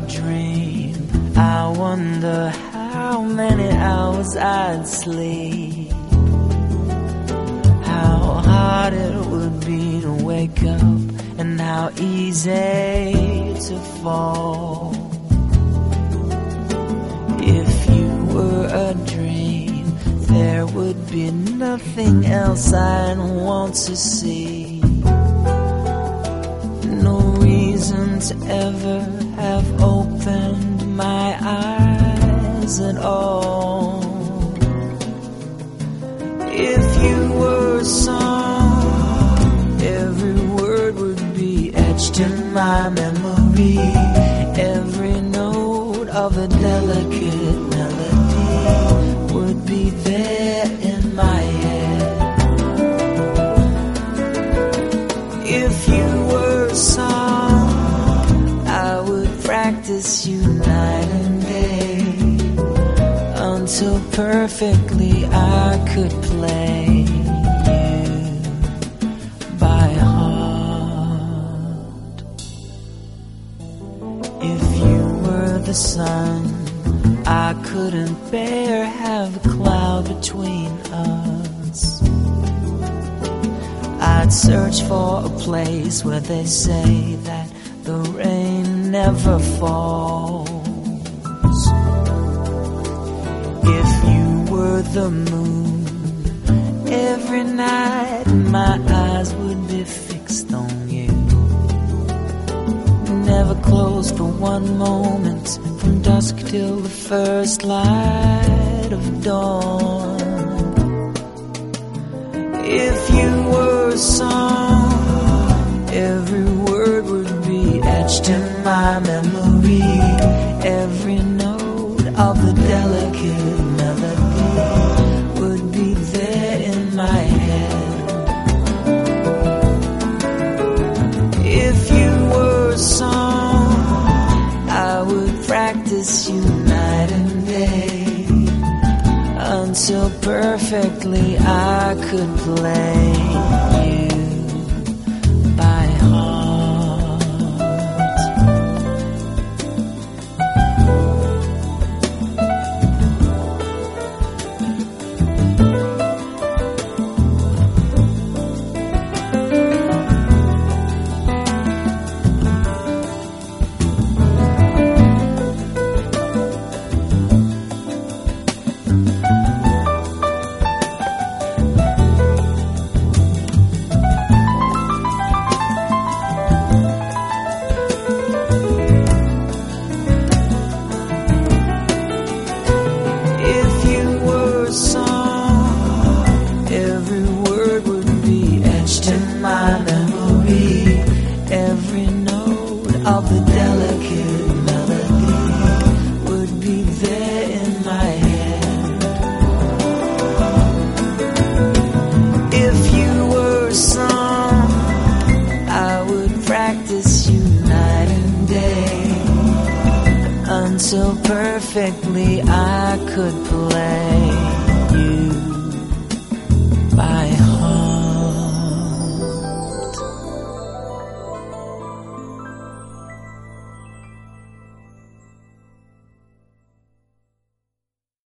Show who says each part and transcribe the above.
Speaker 1: dream, I wonder how many hours I'd sleep, how hard it would be to wake up, and how easy to fall. If you were a dream, there would be nothing else I'd want to see. No reason to ever have opened my eyes at all. If you were a song, every word would be etched in my memory. Every note of a delicate melody would be there in my head. If you were a song, I would practice you night and day, until perfectly I could play you by heart. If you were the sun, I couldn't bear have a cloud between us. I'd search for a place where they say that the rain never falls. If you were the moon, every night my eyes would be fixed on you, never closed for one moment, from dusk till the first light of dawn. If you were a song, every word would be etched in my memory. Every note of the delicate melody would be there in my head. If you were a song, I would practice you night and day, until perfectly I could play you by heart. Every note of the delicate melody would be there in my head. If you were a song, I would practice you night and day, until perfectly I could play